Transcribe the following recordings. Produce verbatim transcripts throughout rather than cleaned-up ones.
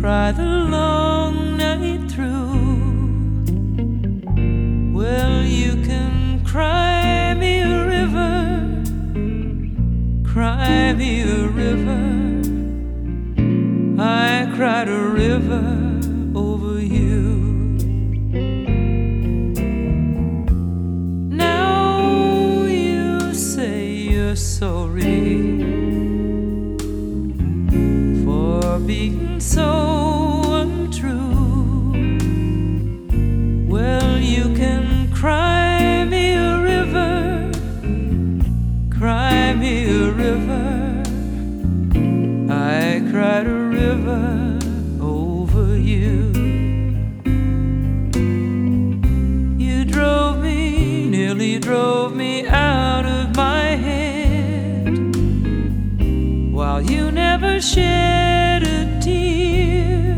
cry the long night through. Well, you can cry me a river, cry me a river. I cried a river over you. Now you say you're sorry for being so untrue. Well, you can cry me a river, cry me a river. I cried a river over you. You drove me, nearly drove me out of my head, while you never shed a tear.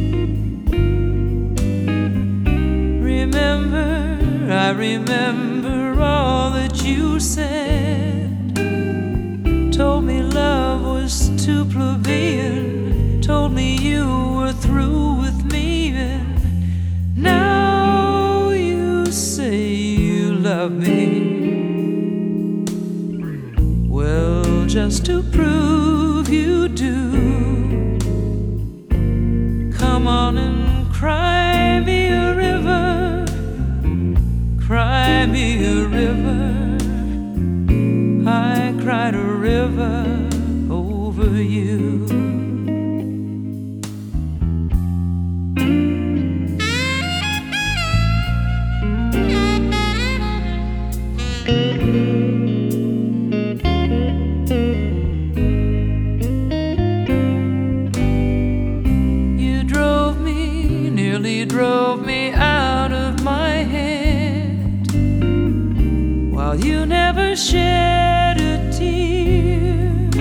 Remember, I remember all that you said. Told me love was too plebeian, told me you were through with me, and now you say you love me. Well, just to prove you do, come on and cry me a river, cry me a river. I cried a river over you. You drove me, nearly drove me out of my head, while you never shed a tear.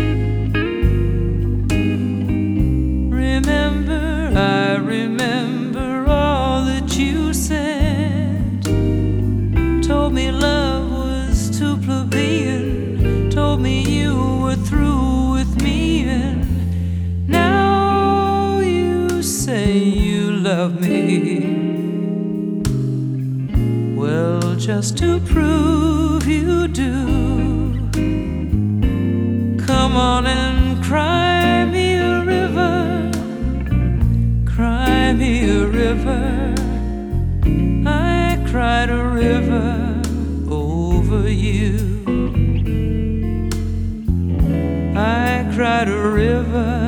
Remember, I remember all that you said. Told me love was too plebeian, told me you were through with me, and now you say you love me. Well, just to prove you do, come on and cry me a river, cry me a river. I cried a river over you. I cried a river